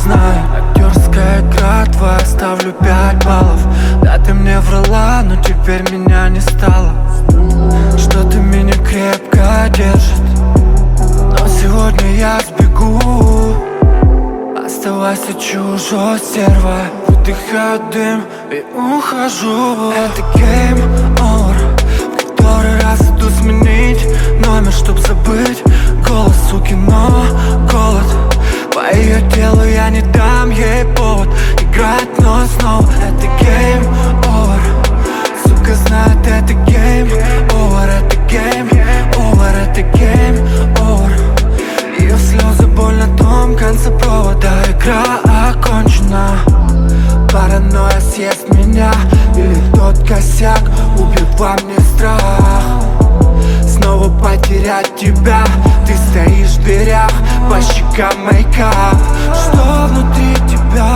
знаю. Актерская игра твоя, ставлю 5 баллов. Да, ты мне врала, но теперь меня не стало. Что-то меня крепко держит, но сегодня я сбегу. Оставайся чужой, стерва. Выдыхаю дым и ухожу. Это game over. В который раз иду сменить номер, чтоб забыть голос суки, но голод. По ее телу я не дам ей повод играть вновь снова. Это game over. Сука знает, это game over. Это game over. Это game over. Ее слезы, боль на том конце провода. Игра окончена. Паранойя съест меня, или тот косяк убьет во мне страх. Снова потерять тебя, ты стоишь в дверях, по щекам мейкап. Что внутри тебя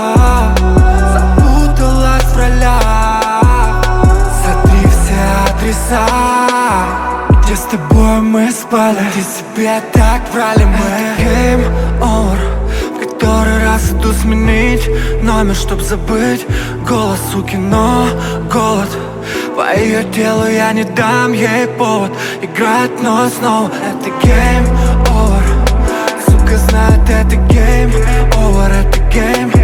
запуталась в ролях? Сотри все адреса, где с тобой мы спали, где себе так врали мы. Это game over. Который раз иду сменить номер, чтоб забыть голос суки, но голод. По ее телу я не дам ей повод играть вновь снова. Это game over. Сука знает, это game over. Это game